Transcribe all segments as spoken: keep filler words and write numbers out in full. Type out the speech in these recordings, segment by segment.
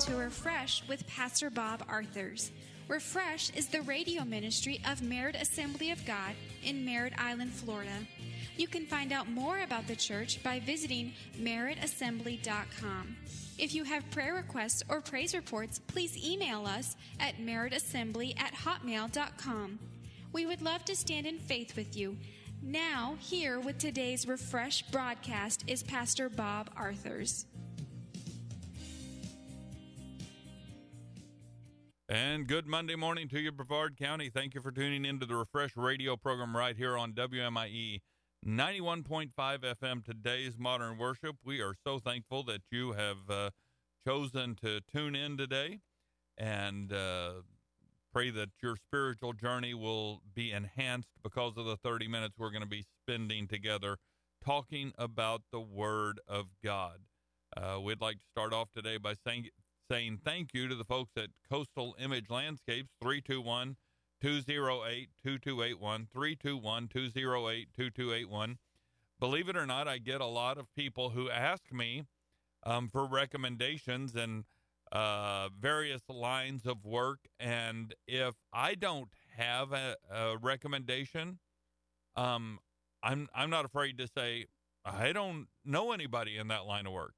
to Refresh with Pastor Bob Arthurs. Refresh is the radio ministry of Merritt Assembly of God in Merritt Island, Florida. You can find out more about the church by visiting merritt assembly dot com. If you have prayer requests or praise reports, please email us at merritt assembly at hotmail dot com. We would love to stand in faith with you. Now, here with today's Refresh broadcast is Pastor Bob Arthurs. And good Monday morning to you, Brevard County. Thank you for tuning into the Refresh radio program right here on W M I E ninety-one point five F M, today's Modern Worship. We are so thankful that you have uh, chosen to tune in today, and uh, pray that your spiritual journey will be enhanced because of the thirty minutes we're going to be spending together talking about the Word of God. Uh, we'd like to start off today by saying saying thank you to the folks at Coastal Image Landscapes, three two one, two oh eight, two two eight one, three two one, two oh eight, two two eight one. Believe it or not, I get a lot of people who ask me um, for recommendations and uh, various lines of work, and if I don't have a, a recommendation, um, I'm I'm not afraid to say I don't know anybody in that line of work.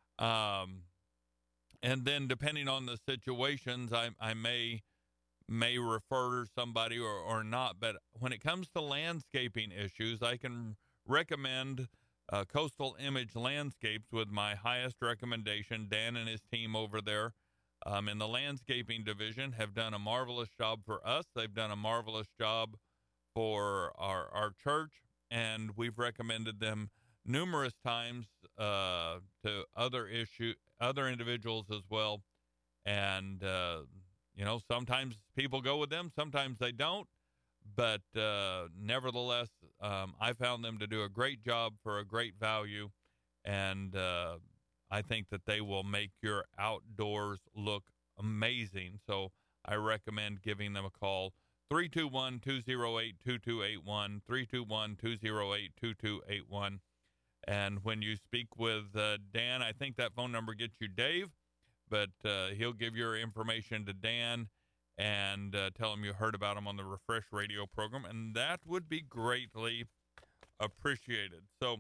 Um, And then depending on the situations, I, I may may refer somebody or, or not. But when it comes to landscaping issues, I can recommend uh, Coastal Image Landscapes with my highest recommendation. Dan and his team over there um, in the landscaping division have done a marvelous job for us. They've done a marvelous job for our, our church, and we've recommended them numerous times uh, to other issue other individuals as well. And, uh, you know, sometimes people go with them, sometimes they don't. But uh, nevertheless, um, I found them to do a great job for a great value. And uh, I think that they will make your outdoors look amazing. So I recommend giving them a call. three two one, two oh eight, two two eight one, three two one, two oh eight, two two eight one. And when you speak with uh, Dan, I think that phone number gets you Dave, but uh, he'll give your information to Dan and uh, tell him you heard about him on the Refresh radio program, and that would be greatly appreciated. So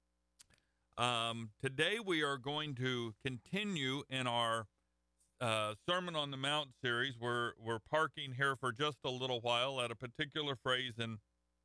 um, today we are going to continue in our uh, Sermon on the Mount series. We're, we're parking here for just a little while at a particular phrase in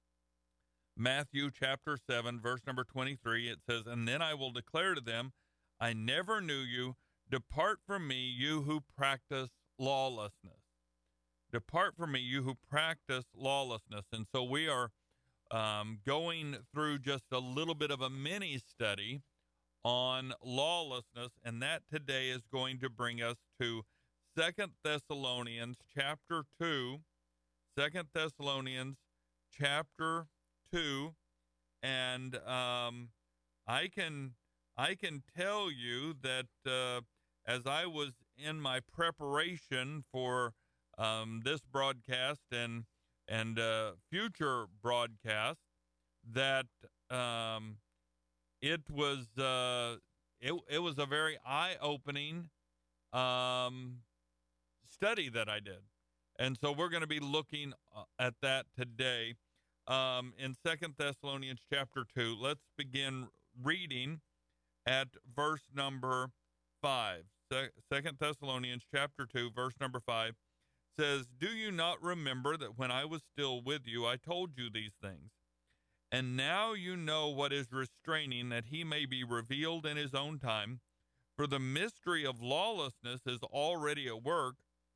Matthew chapter seven, verse number twenty-three. It says, "And then I will declare to them, I never knew you. Depart from me, you who practice lawlessness." Depart from me, you who practice lawlessness. And so we are um, going through just a little bit of a mini study on lawlessness, and that today is going to bring us to Second Thessalonians chapter two. Second Thessalonians chapter two, and um, I can I can tell you that uh, as I was in my preparation for um, this broadcast and and uh, future broadcasts, that um, it was uh, it it was a very eye-opening um, study that I did, and so we're going to be looking at that today. Um, in Second Thessalonians chapter two, let's begin reading at verse number five. Se- Second Thessalonians chapter two, verse number five says, "Do you not remember that when I was still with you, I told you these things? And now you know what is restraining, that he may be revealed in his own time. For the mystery of lawlessness is already at work.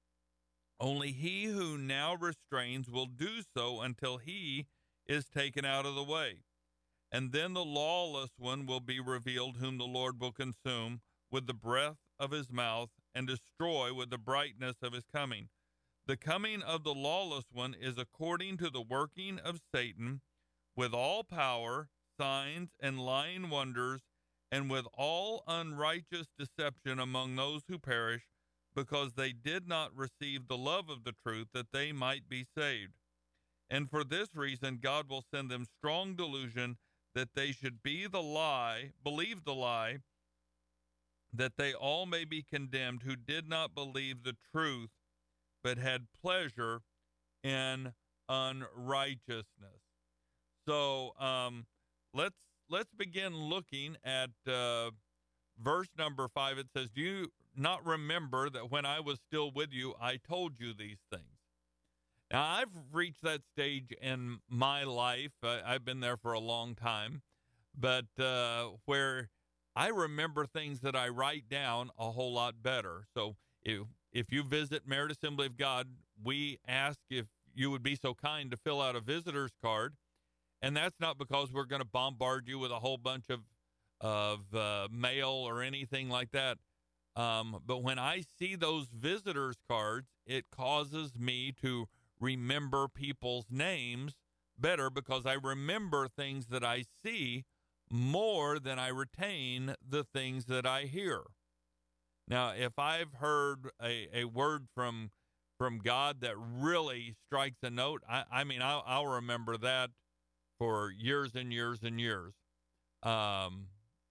Only he who now restrains will do so until he is taken out of the way. And then the lawless one will be revealed, whom the Lord will consume with the breath of his mouth and destroy with the brightness of his coming. The coming of the lawless one is according to the working of Satan, with all power, signs, and lying wonders, and with all unrighteous deception among those who perish, because they did not receive the love of the truth, that they might be saved. And for this reason, God will send them strong delusion, that they should be the lie, believe the lie, that they all may be condemned who did not believe the truth, but had pleasure in unrighteousness. So um, let's let's begin looking at uh, verse number five. It says, "Do you not remember that when I was still with you, I told you these things?" Now, I've reached that stage in my life. Uh, I've been there for a long time, but uh, where I remember things that I write down a whole lot better. So if, if you visit Merit Assembly of God, we ask if you would be so kind to fill out a visitor's card. And that's not because we're going to bombard you with a whole bunch of, of uh, mail or anything like that. Um, but when I see those visitors cards, it causes me to remember people's names better because I remember things that I see more than I retain the things that I hear. Now, if I've heard a, a word from from God that really strikes a note, I, I mean, I'll, I'll remember that for years and years and years. Um,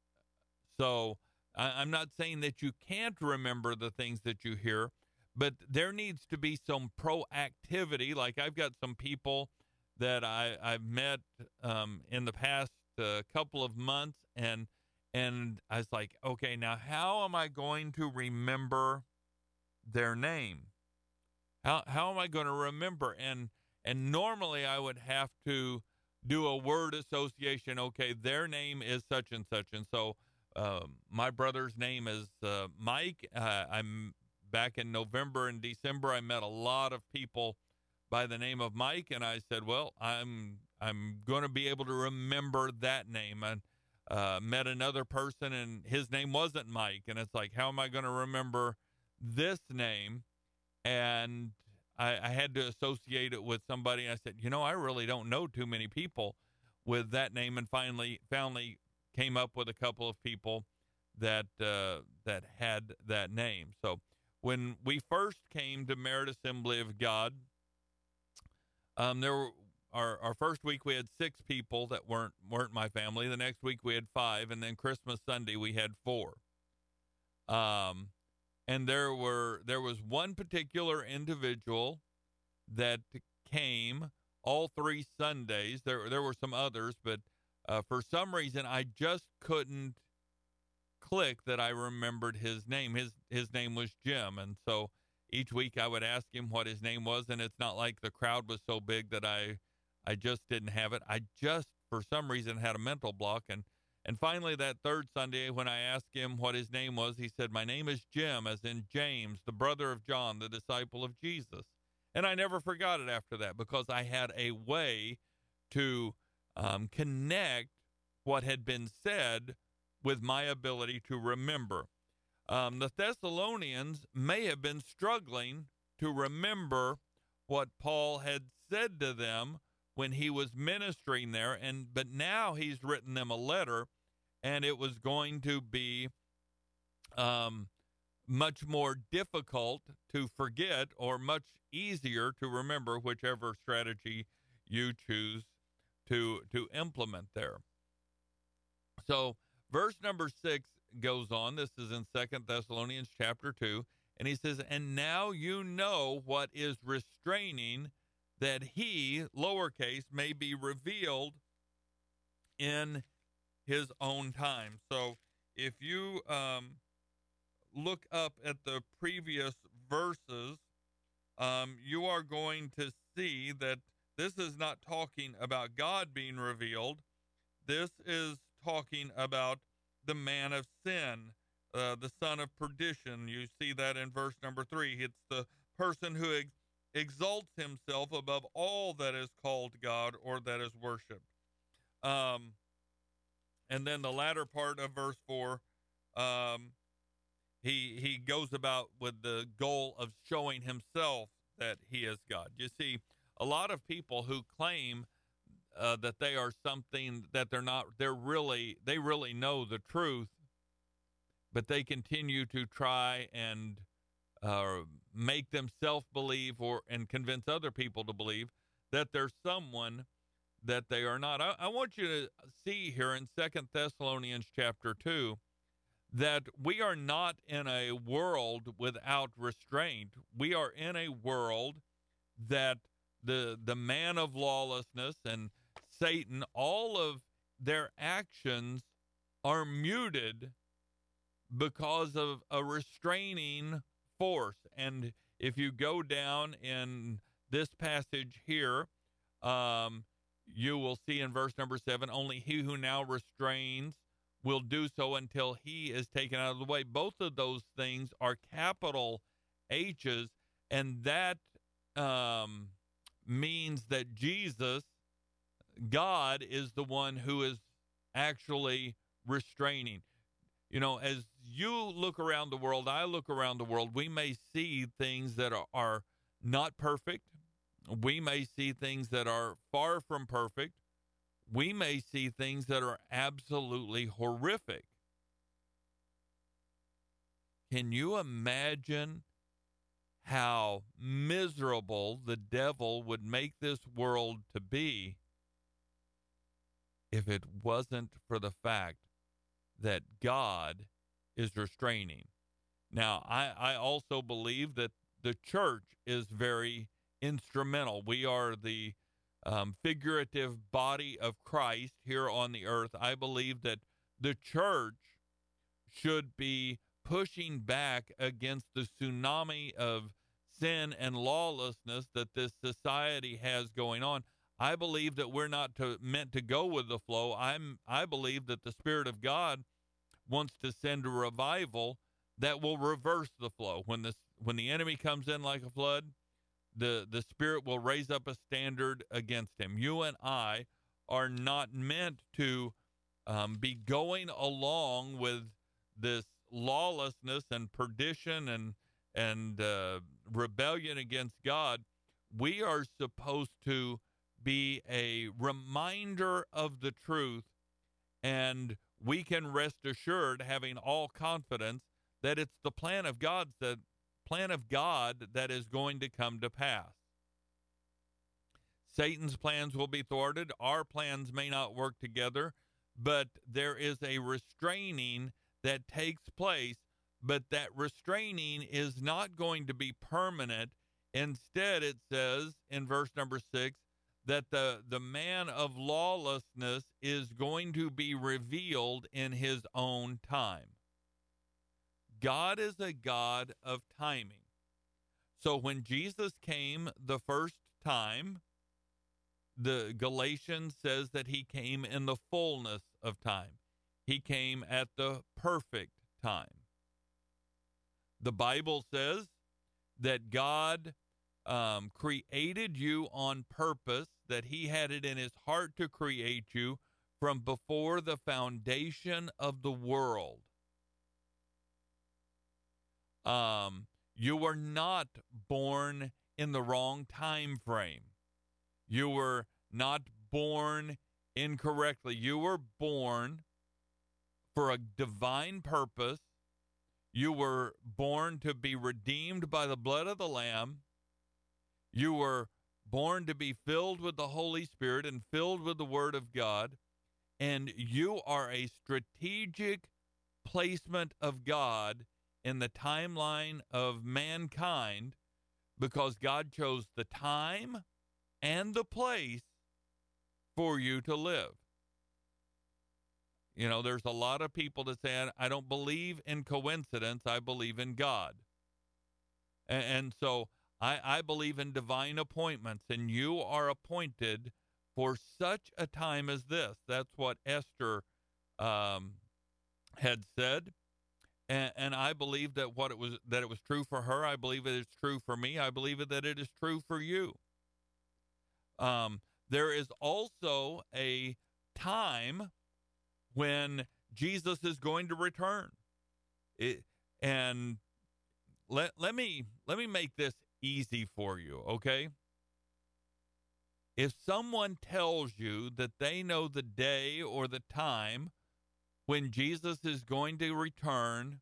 so I, I'm not saying that you can't remember the things that you hear, but there needs to be some proactivity. Like I've got some people that I, I've met um, in the past uh, couple of months, and and I was like, okay, now how am I going to remember their name? How how am I going to remember? And and normally I would have to do a word association. Okay, their name is such and such, and so uh, my brother's name is uh, Mike. Uh, I'm back in November and December. I met a lot of people by the name of Mike, and I said, well, I'm I'm going to be able to remember that name. And uh, met another person, and his name wasn't Mike, and it's like, how am I going to remember this name? And I, I had to associate it with somebody. I said, you know, I really don't know too many people with that name, and finally, finally came up with a couple of people that uh, that had that name. So when we first came to Merit Assembly of God, um, there were our our first week we had six people that weren't weren't my family. The next week we had five, and then Christmas Sunday we had four. Um, and there were there was one particular individual that came all three Sundays. There there were some others, but uh, for some reason I just couldn't click that I remembered his name. His his name was Jim, and so each week I would ask him what his name was, and it's not like the crowd was so big that I I just didn't have it. I just for some reason had a mental block, and and finally that third Sunday when I asked him what his name was, he said, "My name is Jim, as in James, the brother of John, the disciple of Jesus." And I never forgot it after that because I had a way to um, connect what had been said with my ability to remember. Um, the Thessalonians may have been struggling to remember what Paul had said to them when he was ministering there, and but now he's written them a letter, and it was going to be um, much more difficult to forget or much easier to remember, whichever strategy you choose to to implement there. So verse number six goes on. This is in Second Thessalonians chapter two, and he says, "And now you know what is restraining, that he, lowercase, may be revealed in his own time." So if you um, look up at the previous verses, um, you are going to see that this is not talking about God being revealed. This is talking about the man of sin, uh, the son of perdition. You see that in verse number three. It's the person who ex- exalts himself above all that is called God or that is worshipped. Um, and then the latter part of verse four, um, he he goes about with the goal of showing himself that he is God. You see, a lot of people who claim uh, that they are something that they're not, they're really, they really know the truth, but they continue to try and uh, make themselves believe or and convince other people to believe that they're someone that they are not. I, I want you to see here in Second Thessalonians chapter two that we are not in a world without restraint. We are in a world that the the man of lawlessness and Satan, all of their actions are muted because of a restraining force. And if you go down in this passage here, um, you will see in verse number seven, only he who now restrains will do so until he is taken out of the way. Both of those things are capital H's, and that um, means that Jesus, God, is the one who is actually restraining. You know, as you look around the world, I look around the world, we may see things that are, are not perfect. We may see things that are far from perfect. We may see things that are absolutely horrific. Can you imagine how miserable the devil would make this world to be if it wasn't for the fact that God is restraining? Now, I, I also believe that the church is very instrumental. We are the um, figurative body of Christ here on the earth. I believe that the church should be pushing back against the tsunami of sin and lawlessness that this society has going on. I believe that we're not to, meant to go with the flow. I'm, I believe that the Spirit of God wants to send a revival that will reverse the flow. When this, when the enemy comes in like a flood, the, the Spirit will raise up a standard against him. You and I are not meant to um, be going along with this lawlessness and perdition and and uh, rebellion against God. We are supposed to be a reminder of the truth, and we can rest assured, having all confidence, that it's the plan of God that plan of God that is going to come to pass. Satan's plans will be thwarted. Our plans may not work together, but there is a restraining that takes place, but that restraining is not going to be permanent. Instead, it says in verse number six that the, the man of lawlessness is going to be revealed in his own time. God is a God of timing. So when Jesus came the first time, the Galatians says that he came in the fullness of time. He came at the perfect time. The Bible says that God um, created you on purpose, that he had it in his heart to create you from before the foundation of the world. Um, you were not born in the wrong time frame. You were not born incorrectly. You were born for a divine purpose. You were born to be redeemed by the blood of the Lamb. You were born to be filled with the Holy Spirit and filled with the Word of God. And you are a strategic placement of God in the timeline of mankind, because God chose the time and the place for you to live. You know, there's a lot of people that say, I don't believe in coincidence, I believe in God. And, and so I, I believe in divine appointments, and you are appointed for such a time as this. That's what Esther um, had said. And, and I believe that what it was, that it was true for her. I believe it is true for me. I believe it, that it is true for you. Um, there is also a time when Jesus is going to return. It, and let, let me, let me make this easy for you. Okay. If someone tells you that they know the day or the time when Jesus is going to return,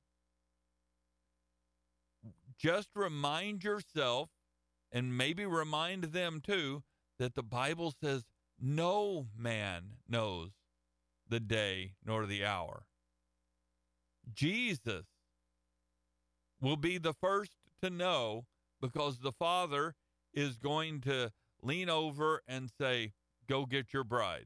just remind yourself, and maybe remind them too, that the Bible says no man knows the day nor the hour. Jesus will be the first to know, because the Father is going to lean over and say, go get your bride.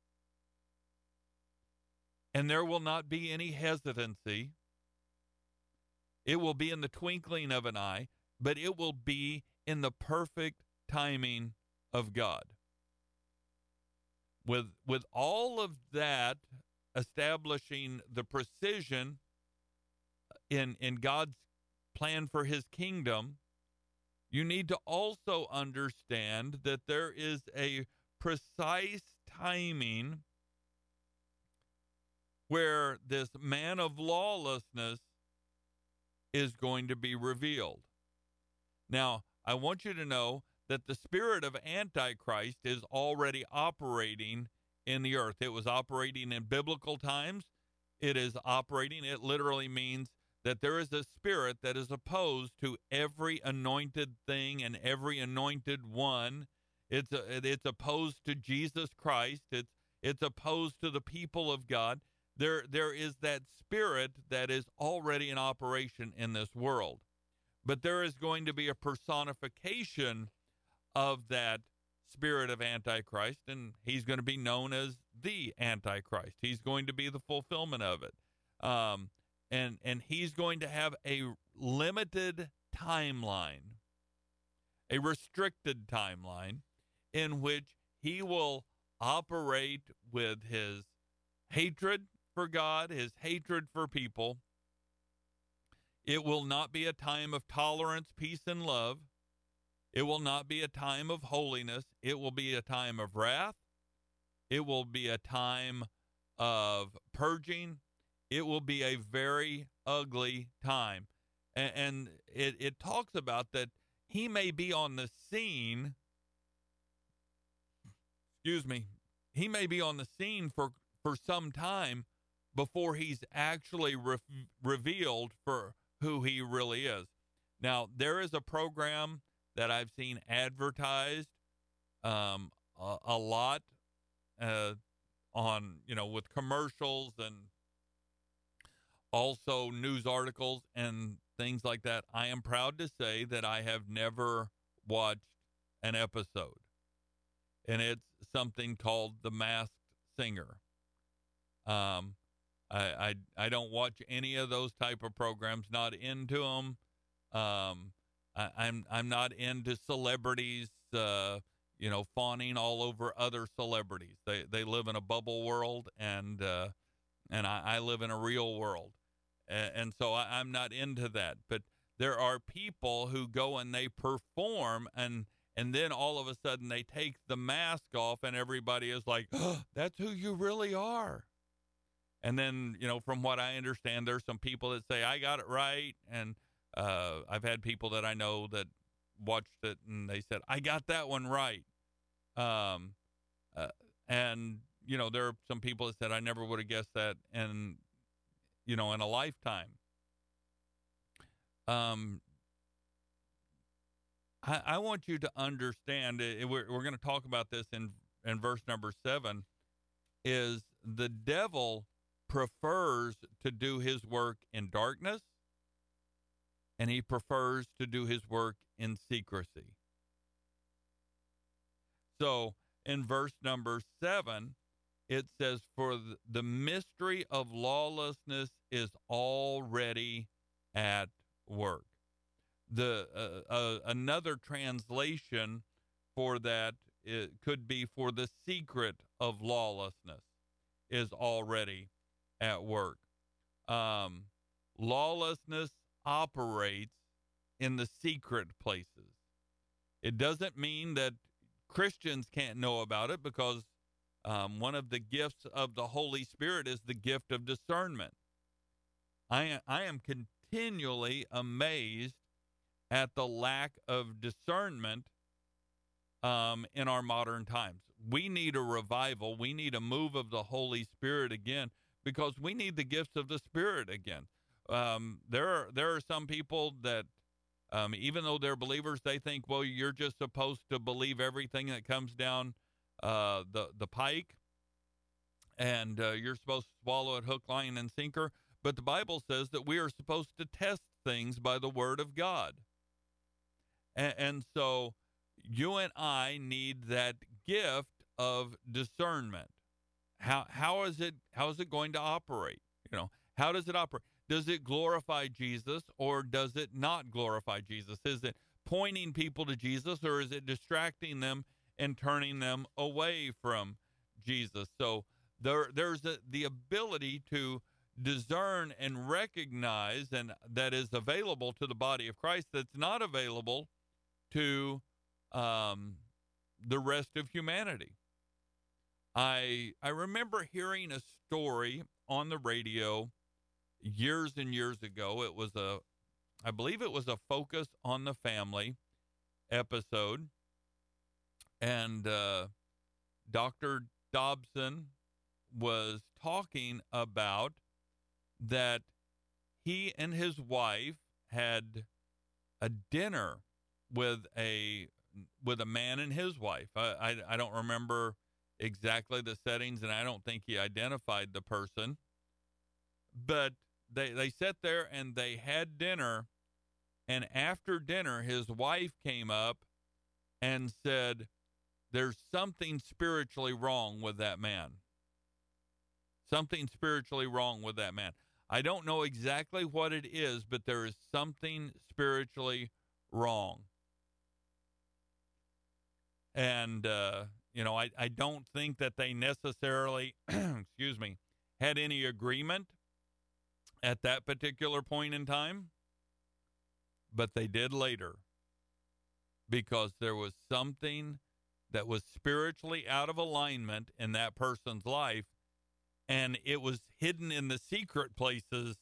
And there will not be any hesitancy. It will be in the twinkling of an eye, but it will be in the perfect timing of God. With, with all of that establishing the precision in, in God's plan for his kingdom, you need to also understand that there is a precise timing where this man of lawlessness is going to be revealed. Now, I want you to know that the spirit of Antichrist is already operating in the earth. It was operating in biblical times. It is operating. It literally means that there is a spirit that is opposed to every anointed thing and every anointed one. It's a, it's opposed to Jesus Christ. It's it's opposed to the people of God. There there is that spirit that is already in operation in this world. But there is going to be a personification of that spirit of Antichrist, and he's going to be known as the Antichrist. He's going to be the fulfillment of it. Um, and, and he's going to have a limited timeline, a restricted timeline, in which he will operate with his hatred for God, his hatred for people. It will not be a time of tolerance, peace, and love. It will not be a time of holiness. It will be a time of wrath. It will be a time of purging. It will be a very ugly time. And, and it, it talks about that he may be on the scene. Excuse me. He may be on the scene for, for some time before he's actually re- revealed for who he really is. Now, there is a program that I've seen advertised um, a, a lot uh, on, you know, with commercials and also news articles and things like that. I am proud to say that I have never watched an episode, and it's something called The Masked Singer. Um, I, I I don't watch any of those type of programs. Not into them. Um, I, I'm I'm not into celebrities. Uh, you know, fawning all over other celebrities. They they live in a bubble world, and uh, and I, I live in a real world, and, and so I, I'm not into that. But there are people who go and they perform, and and then all of a sudden they take the mask off, and everybody is like, oh, "That's who you really are." And then, you know, from what I understand, there's some people that say, I got it right. And uh, I've had people that I know that watched it and they said, I got that one right. Um, uh, and, you know, there are some people that said, I never would have guessed that in, you know, in a lifetime. Um, I, I want you to understand, it, we're, we're going to talk about this in, in verse number seven, is the devil prefers to do his work in darkness, and he prefers to do his work in secrecy. So in verse number seven, it says, for the mystery of lawlessness is already at work. The uh, uh, another translation for that, it could be, for the secret of lawlessness is already at work. Um, lawlessness operates in the secret places. It doesn't mean that Christians can't know about it, because um, one of the gifts of the Holy Spirit is the gift of discernment. I am, I am continually amazed at the lack of discernment um, in our modern times. We need a revival. We need a move of the Holy Spirit again, because we need the gifts of the Spirit again. Um, there are there are some people that, um, even though they're believers, they think, well, you're just supposed to believe everything that comes down uh, the the pike, and uh, you're supposed to swallow it hook, line, and sinker. but the Bible says that we are supposed to test things by the Word of God. And, and so you and I need that gift of discernment. How how is it how is it going to operate? You know, how does it operate? Does it glorify Jesus or does it not glorify Jesus? Is it pointing people to Jesus or is it distracting them and turning them away from Jesus? So there there's a, the ability to discern and recognize, and that is available to the body of Christ that's not available to um, the rest of humanity. I I remember hearing a story on the radio years and years ago. It was a, I believe it was a Focus on the Family episode, and uh, Doctor Dobson was talking about that he and his wife had a dinner with a with a man and his wife. I, I, I don't remember exactly the settings, and I don't think he identified the person. But they they sat there and they had dinner, and after dinner, his wife came up and said, "There's something spiritually wrong with that man. Something spiritually wrong with that man. I don't know exactly what it is, but there is something spiritually wrong." And, uh, you know, I, I don't think that they necessarily, excuse me, had any agreement at that particular point in time, but they did later, because there was something that was spiritually out of alignment in that person's life, and it was hidden in the secret places,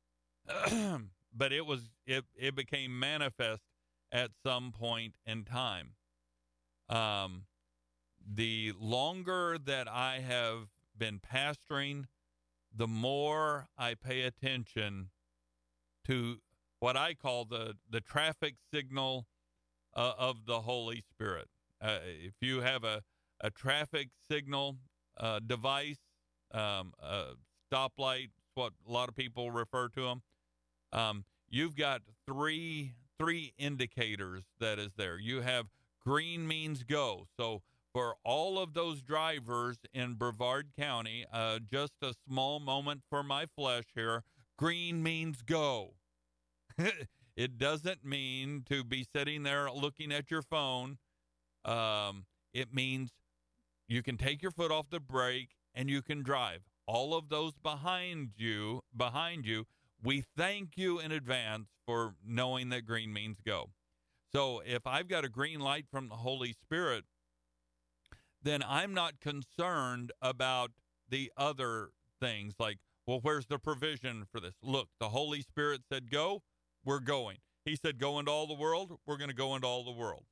but it was it, it became manifest at some point in time. Um, the longer that I have been pastoring, the more I pay attention to what I call the, the traffic signal uh, of the Holy Spirit. Uh, if you have a, a traffic signal uh, device, um, a stoplight, what a lot of people refer to them, um, you've got three three indicators that is there. You have green means go. So for all of those drivers in Brevard County, uh, just a small moment for my flesh here, green means go. It doesn't mean to be sitting there looking at your phone. Um, it means you can take your foot off the brake and you can drive. All of those behind you, behind you, we thank you in advance for knowing that green means go. So if I've got a green light from the Holy Spirit, then I'm not concerned about the other things like, well, where's the provision for this? Look, the Holy Spirit said go, we're going. He said go into all the world, we're going to go into all the world.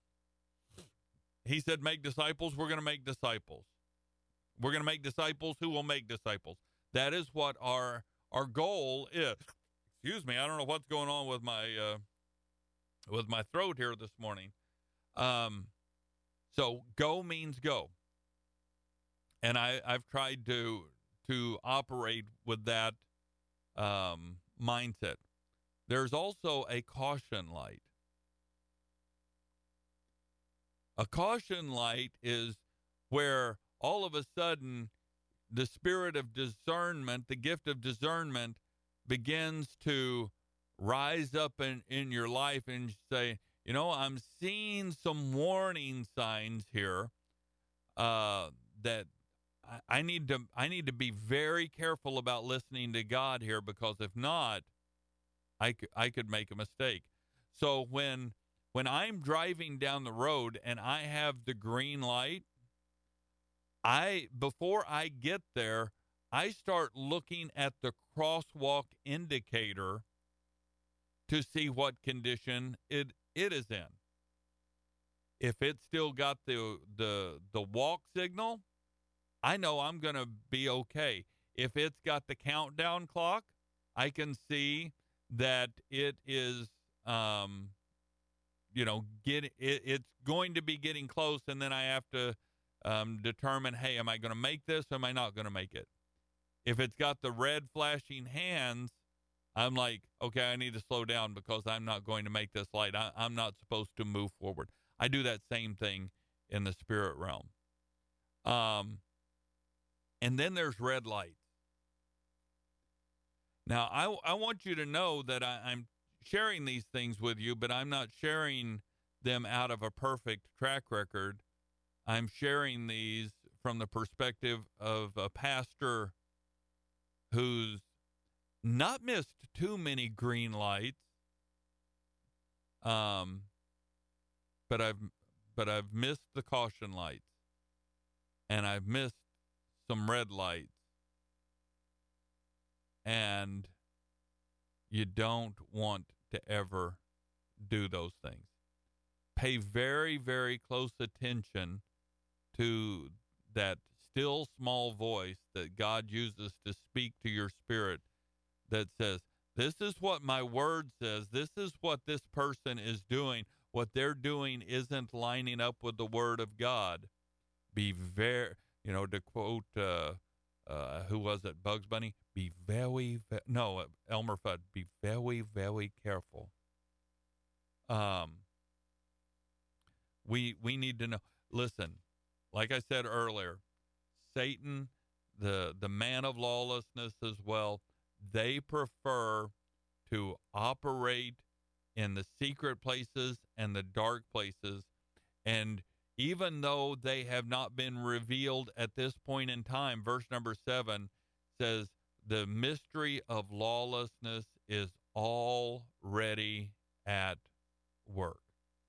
He said make disciples, we're going to make disciples. We're going to make disciples who will make disciples. That is what our our goal is. Excuse me, I don't know what's going on with my uh, with my throat here this morning. Um, so go means go. And I, I've tried to to operate with that um, mindset. There's also a caution light. A caution light is where all of a sudden the spirit of discernment, the gift of discernment, begins to rise up in, in your life and say, you know, I'm seeing some warning signs here uh, that I, I need to I need to be very careful about listening to God here, because if not, I could, I could make a mistake. So when when I'm driving down the road and I have the green light, I before I get there, I start looking at the crosswalk indicator to see what condition it it is in. If it's still got the the the walk signal, I know I'm going to be okay. If it's got the countdown clock, I can see that it is um you know, get it, it's going to be getting close, and then I have to um, determine, hey, am I going to make this or am I not going to make it? If it's got the red flashing hands, I'm like, okay, I need to slow down because I'm not going to make this light. I, I'm not supposed to move forward. I do that same thing in the spirit realm. Um, and then there's red lights. Now, I, I want you to know that I, I'm sharing these things with you, but I'm not sharing them out of a perfect track record. I'm sharing these from the perspective of a pastor who's not missed too many green lights, um, but I've but I've missed the caution lights, and I've missed some red lights, and you don't want to ever do those things. Pay very, very close attention to that still small voice that God uses to speak to your spirit that says, this is what my word says. This is what this person is doing. What they're doing isn't lining up with the word of God. Be very, you know, to quote, uh, uh, who was it, Bugs Bunny? Be very, very no, Elmer Fudd, be very, very careful. Um, we we need to know. Listen, like I said earlier, Satan, the the man of lawlessness as well, they prefer to operate in the secret places and the dark places. And even though they have not been revealed at this point in time, verse number seven says, the mystery of lawlessness is already at work.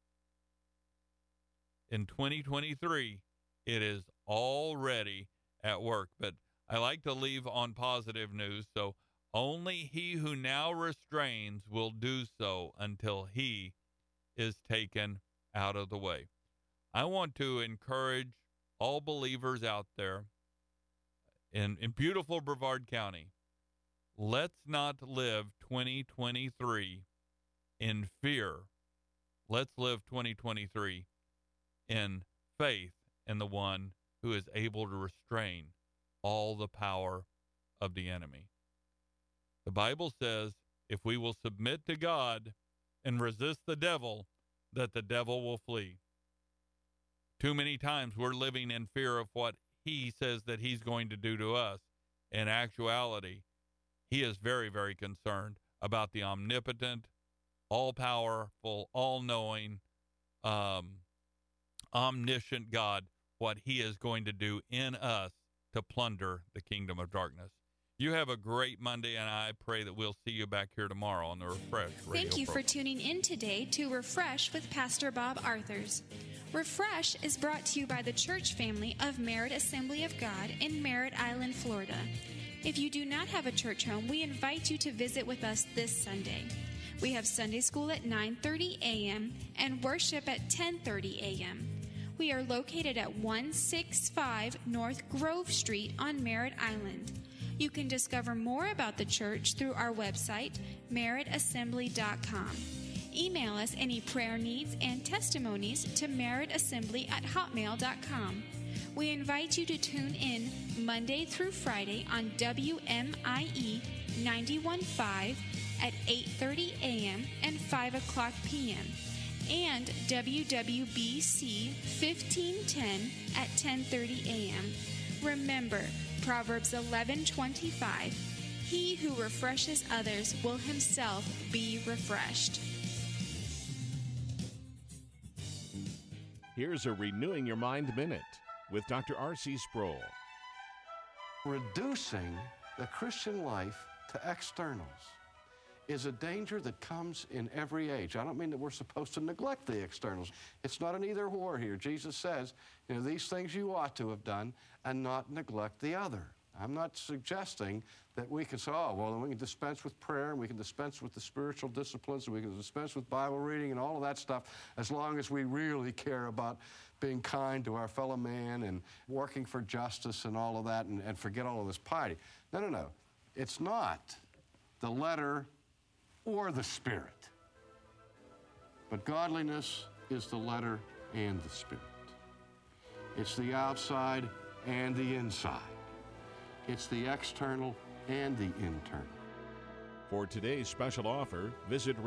In twenty twenty-three, it is already at work. But I like to leave on positive news, so only he who now restrains will do so until he is taken out of the way. I want to encourage all believers out there in, in beautiful Brevard County. Let's not live twenty twenty-three in fear. Let's live twenty twenty-three in faith in the one who is able to restrain all the power of the enemy. The Bible says if we will submit to God and resist the devil, that the devil will flee. Too many times we're living in fear of what he says that he's going to do to us. In actuality, he is very, very concerned about the omnipotent, all-powerful, all-knowing, um, omniscient God, what he is going to do in us to plunder the kingdom of darkness. You have a great Monday, and I pray that we'll see you back here tomorrow on the Refresh Radio Thank you program. for tuning in today to Refresh with Pastor Bob Arthurs. Refresh is brought to you by the church family of Merritt Assembly of God in Merritt Island, Florida. If you do not have a church home, we invite you to visit with us this Sunday. We have Sunday school at nine thirty a.m. and worship at ten thirty a.m. We are located at one sixty-five North Grove Street on Merritt Island. You can discover more about the church through our website, merritt assembly dot com. Email us any prayer needs and testimonies to merrittassembly at hotmail dot com. We invite you to tune in Monday through Friday on W M I E ninety-one point five at eight thirty a.m. and five o'clock p.m. and W W B C fifteen ten at ten thirty a.m. Remember, Proverbs eleven twenty-five, he who refreshes others will himself be refreshed. Here's a Renewing Your Mind Minute with Doctor R C Sproul. Reducing the Christian life to externals is a danger that comes in every age. I don't mean that we're supposed to neglect the externals. It's not an either or here. Jesus says, you know, these things you ought to have done and not neglect the other. I'm not suggesting that we can say, oh, well, then we can dispense with prayer, and we can dispense with the spiritual disciplines, and we can dispense with Bible reading and all of that stuff, as long as we really care about being kind to our fellow man and working for justice and all of that, and, and forget all of this piety. No, no, no. It's not the letter or the spirit. But godliness is the letter and the spirit. It's the outside and the inside. It's the external and the internal. For today's special offer, visit